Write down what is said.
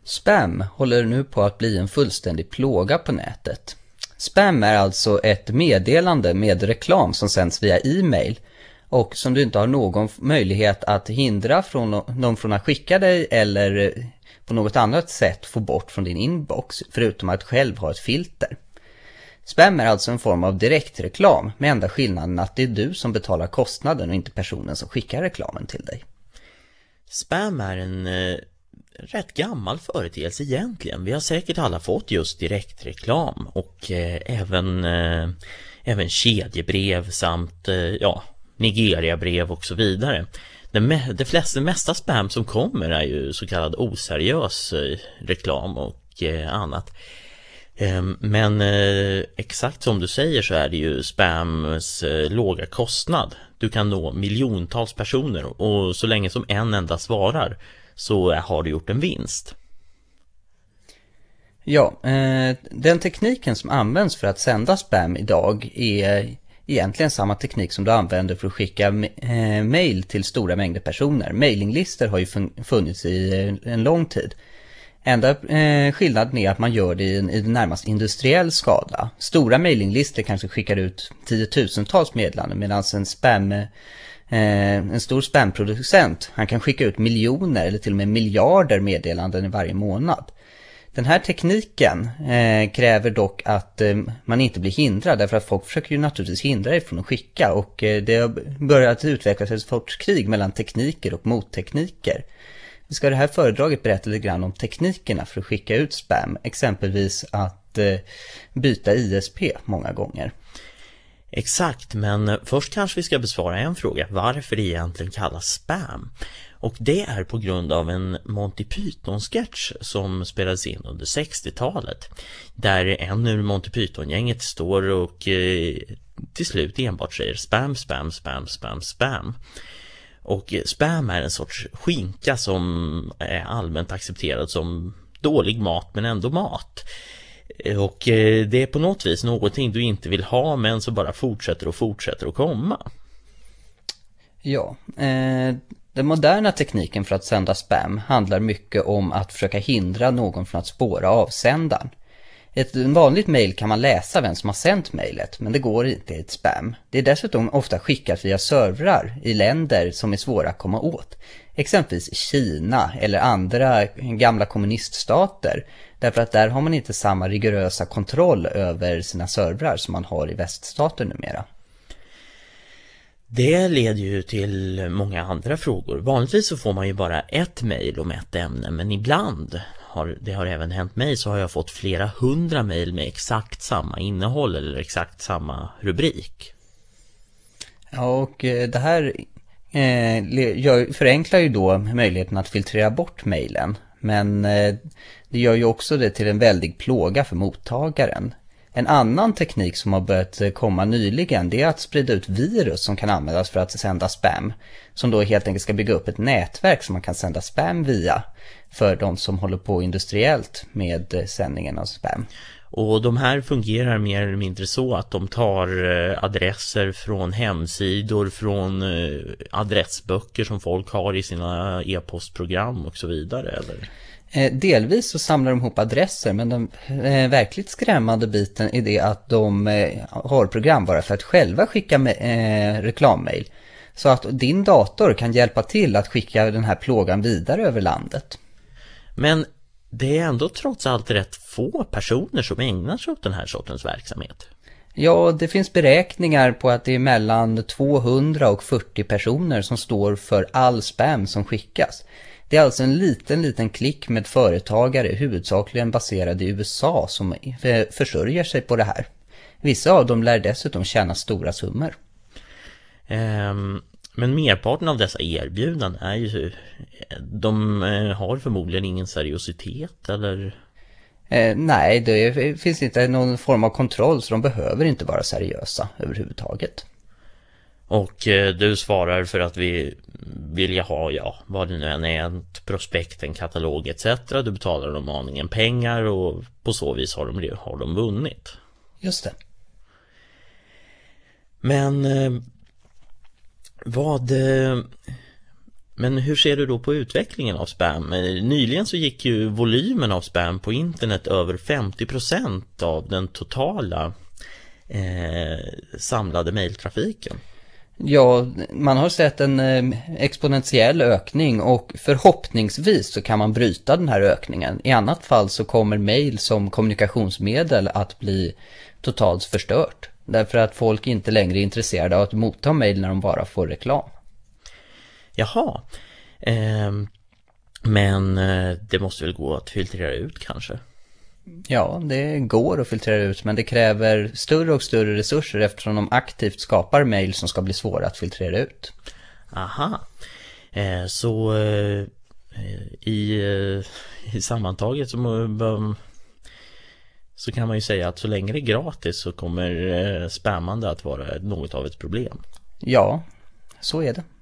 Spam håller nu på att bli en fullständig plåga på nätet. Spam är alltså ett meddelande med reklam som sänds via e-mail och som du inte har någon möjlighet att hindra någon från att skicka dig eller på något annat sätt få bort från din inbox förutom att själv ha ett filter. Spam är alltså en form av direktreklam med enda skillnaden att det är du som betalar kostnaden och inte personen som skickar reklamen till dig. Spam är en rätt gammal företeelse egentligen. Vi har säkert alla fått just direktreklam och även kedjebrev samt Nigeria-brev och så vidare. Det mesta spam som kommer är ju så kallad oseriös reklam och annat. Men exakt som du säger så är det ju spams låga kostnad. Du kan nå miljontals personer och så länge som en enda svarar så har du gjort en vinst. Ja, den tekniken som används för att sända spam idag är egentligen samma teknik som du använder för att skicka mail till stora mängder personer. Mailinglistor har ju funnits i en lång tid. Enda skillnaden är att man gör det i en närmast industriell skala. Stora mailinglistor kanske skickar ut tiotusentals meddelanden medan en stor spamproducent han kan skicka ut miljoner eller till och med miljarder meddelanden i varje månad. Den här tekniken kräver dock att man inte blir hindrad därför att folk försöker ju naturligtvis hindra dig från att skicka och det har börjat utvecklas ett sorts krig mellan tekniker och mottekniker. Vi ska i det här föredraget berätta lite grann om teknikerna för att skicka ut spam, exempelvis att byta ISP många gånger. Exakt, men först kanske vi ska besvara en fråga. Varför det egentligen kallas spam? Och det är på grund av en Monty Python-sketch som spelades in under 60-talet. Där en ur Monty Python-gänget står och till slut enbart säger spam, spam, spam, spam, spam. Och spam är en sorts skinka som är allmänt accepterad som dålig mat men ändå mat. Och det är på något vis någonting du inte vill ha men så bara fortsätter att komma. Ja, den moderna tekniken för att sända spam handlar mycket om att försöka hindra någon från att spåra avsändaren. Ett vanligt mejl kan man läsa vem som har sänt mejlet, men det går inte i ett spam. Det är dessutom ofta skickat via servrar i länder som är svåra att komma åt. Exempelvis Kina eller andra gamla kommuniststater. Därför att där har man inte samma rigorösa kontroll över sina servrar som man har i väststater numera. Det leder ju till många andra frågor. Vanligtvis så får man ju bara ett mejl om ett ämne, men ibland det har även hänt mig så har jag fått flera 100 mejl med exakt samma innehåll eller exakt samma rubrik. Ja, och det här förenklar ju då möjligheten att filtrera bort mejlen. Men det gör ju också det till en väldig plåga för mottagaren. En annan teknik som har börjat komma nyligen det är att sprida ut virus som kan användas för att sända spam. Som då helt enkelt ska bygga upp ett nätverk som man kan sända spam via för de som håller på industriellt med sändningen av spam. Och de här fungerar mer eller mindre så att de tar adresser från hemsidor, från adressböcker som folk har i sina e-postprogram och så vidare, eller? Delvis så samlar de ihop adresser, men den verkligt skrämmande biten är det att de har programvara för att själva skicka reklammail. Så att din dator kan hjälpa till att skicka den här plågan vidare över landet. Men det är ändå trots allt rätt få personer som ägnar sig åt den här sortens verksamhet. Ja, det finns beräkningar på att det är mellan 200 och 40 personer som står för all spam som skickas. Det är alltså en liten klick med företagare huvudsakligen baserade i USA som försörjer sig på det här. Vissa av dem lär dessutom tjäna stora summor. Men merparten av dessa erbjudanden är ju, de har förmodligen ingen seriositet eller? Nej, det finns inte någon form av kontroll så de behöver inte vara seriösa överhuvudtaget. Och du svarar för att vi vill ha, vad det nu än är, ett prospekt, en katalog etc. Du betalar dem aningen pengar och på så vis har de vunnit. Just det. Men Men hur ser du då på utvecklingen av spam? Nyligen så gick ju volymen av spam på internet över 50% av den totala samlade mejltrafiken. Ja, man har sett en exponentiell ökning och förhoppningsvis så kan man bryta den här ökningen. I annat fall så kommer mejl som kommunikationsmedel att bli totalt förstört. Därför att folk inte längre är intresserade av att motta mejl när de bara får reklam. Jaha, men det måste väl gå att filtrera ut kanske? Ja, det går att filtrera ut, men det kräver större och större resurser eftersom de aktivt skapar mejl som ska bli svåra att filtrera ut. Aha, så i sammantaget så kan man ju säga att så länge det är gratis så kommer spammande att vara något av ett problem. Ja, så är det.